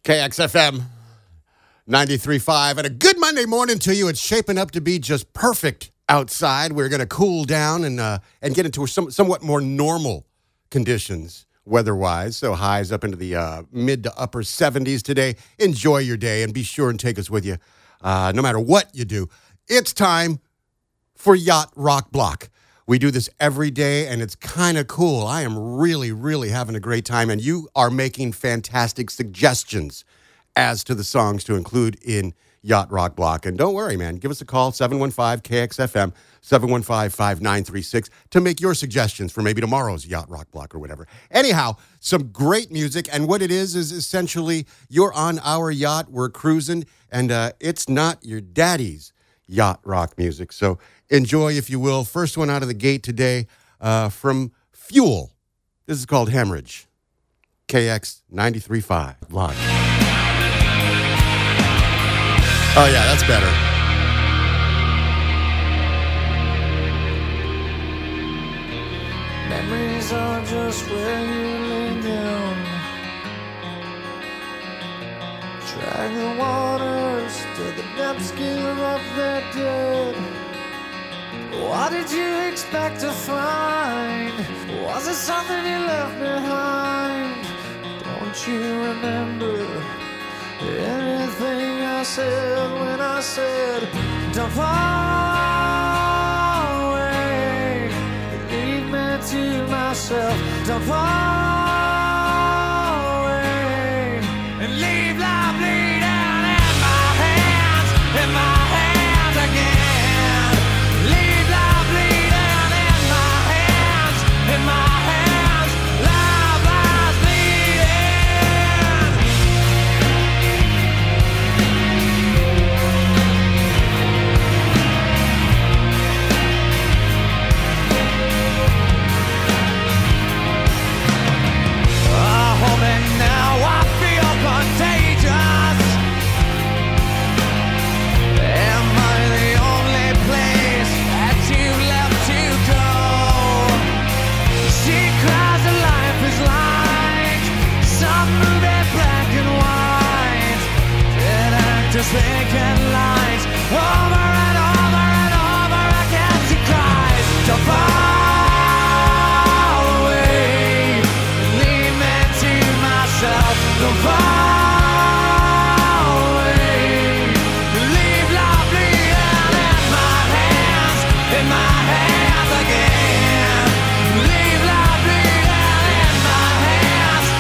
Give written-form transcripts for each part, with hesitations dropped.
KXFM 93.5. And a good Monday morning to you. It's shaping up to be just perfect outside. We're going to cool down and get into somewhat more normal conditions weather-wise. So highs up into the mid to upper 70s today. Enjoy your day and be sure and take us with you no matter what you do. It's time for Yacht Rock Block. We do this every day, and it's kind of cool. I am really, really having a great time, and you are making fantastic suggestions as to the songs to include in Yacht Rock Block. And don't worry, man. Give us a call, 715-KXFM, 715-5936, to make your suggestions for maybe tomorrow's Yacht Rock Block or whatever. Anyhow, some great music, and what it is essentially you're on our yacht, we're cruising, and it's not your daddy's yacht rock music. So enjoy, if you will. First one out of the gate today from Fuel. This is called Hemorrhage. KX 93.5 live. Oh, yeah, that's better. Memories are just where you lay down. Drag the waters till the depths give up their dead. What did you expect to find? Was it something you left behind? Don't you remember anything I said when I said, don't fall away, leave me to myself. Don't fall away and leave life bleeding in my hands again. Leave life bleeding in my hands, life lies bleeding. Hold me now, I feel contagious. Am I the only place that you left to go? She cries that life is like some movie black and white. Dead actors thinking lines over and over and over again. She cries, don't fall away, leave me to myself. Don't fall away, leave life bleeding in my hands again. Leave life bleeding in my hands,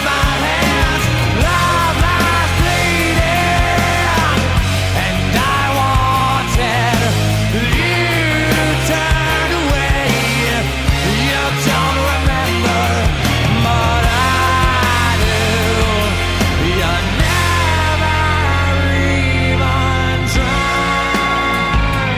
life lies bleeding. And I wanted you turned away. You don't remember, but I do. You never even tried.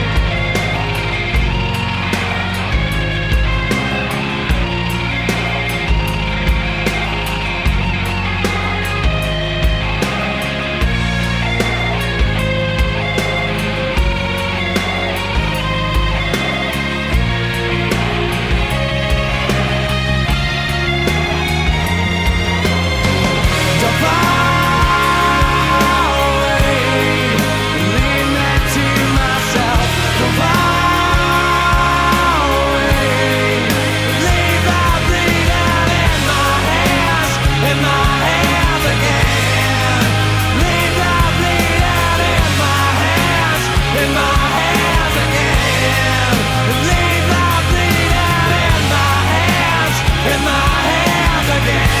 Don't fall away, leave me to myself. Don't fall away, leave life bleeding in my hands again. Leave life bleeding in my hands again. Leave life bleeding in my hands again.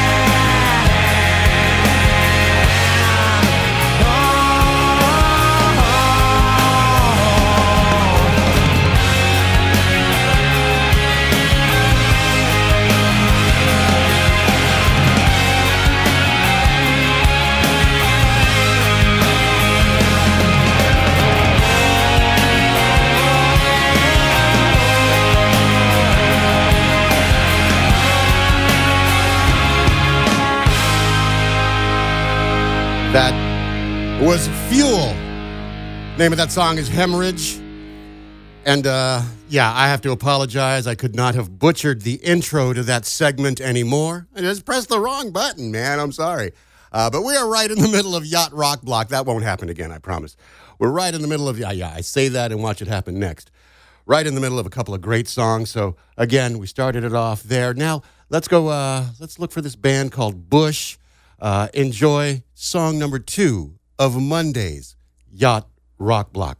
That was Fuel. Name of that song is Hemorrhage. And, yeah, I have to apologize. I could not have butchered the intro to that segment anymore. I just pressed the wrong button, man. I'm sorry. But we are right in the middle of Yacht Rock Block. That won't happen again, I promise. We're right in the middle of, I say that and watch it happen next. Right in the middle of a couple of great songs. So, again, we started it off there. Now, let's go, let's look for this band called Bush. Enjoy song number 2 of Monday's Yacht Rock Block.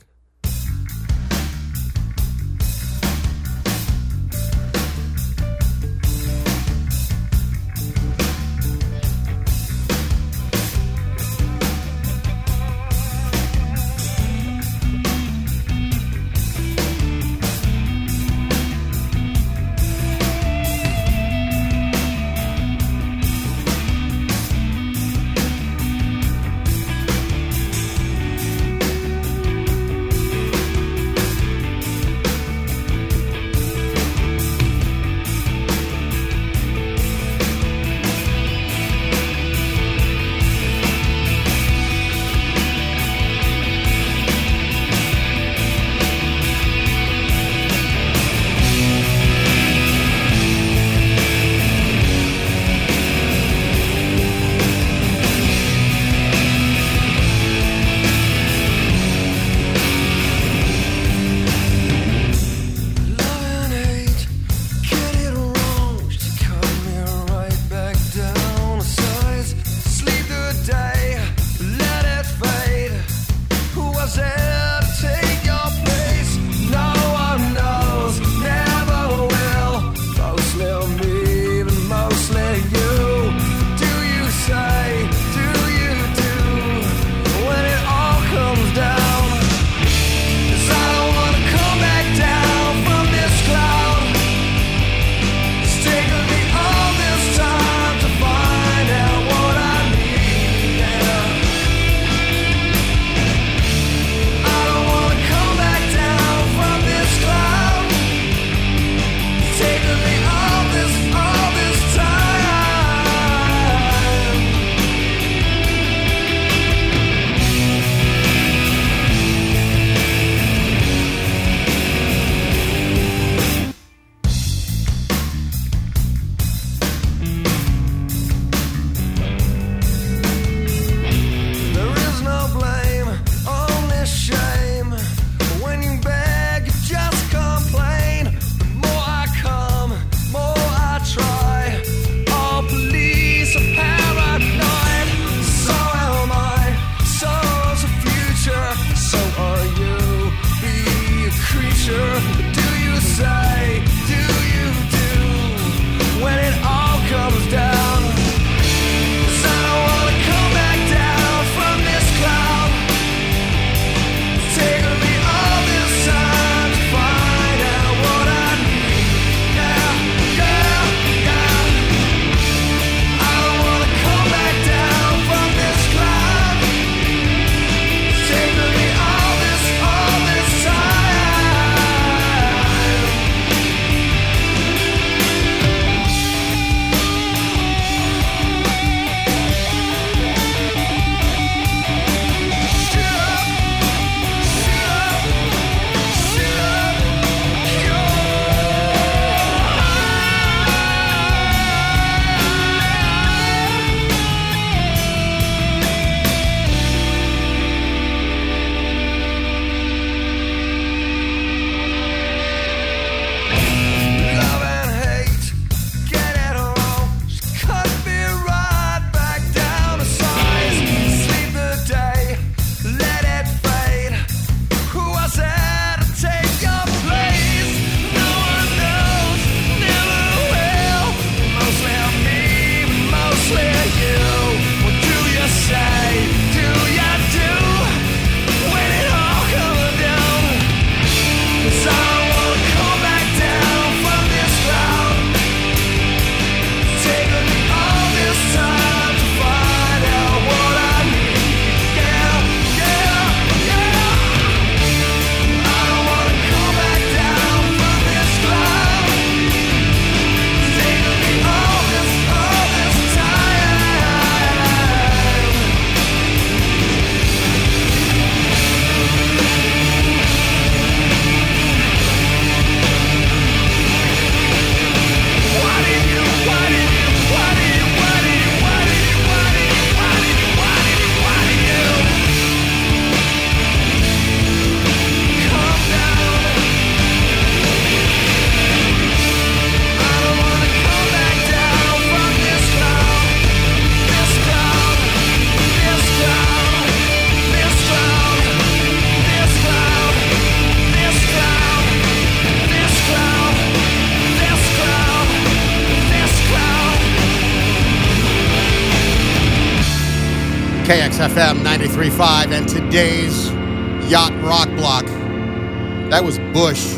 KXFM 93.5 and today's Yacht Rock Block. That was Bush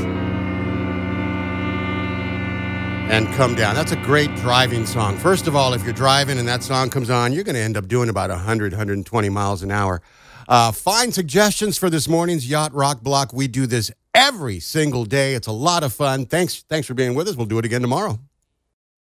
and Come Down. That's a great driving song. First of all, if you're driving and that song comes on, you're going to end up doing about 100, 120 miles an hour. Fine suggestions for this morning's Yacht Rock Block. We do this every single day. It's a lot of fun. Thanks for being with us. We'll do it again tomorrow.